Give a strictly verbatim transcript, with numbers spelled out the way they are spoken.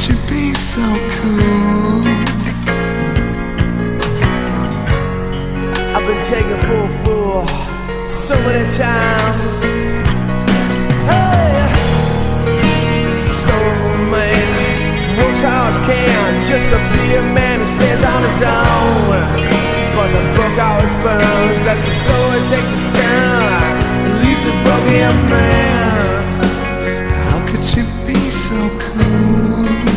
you be so cool? I've been taken for a fool so many times. Hey, stone man works hard as can just to be a man who stands on his own. But the book always burns as the story takes its time and leaves a broken man. How could you be so cool?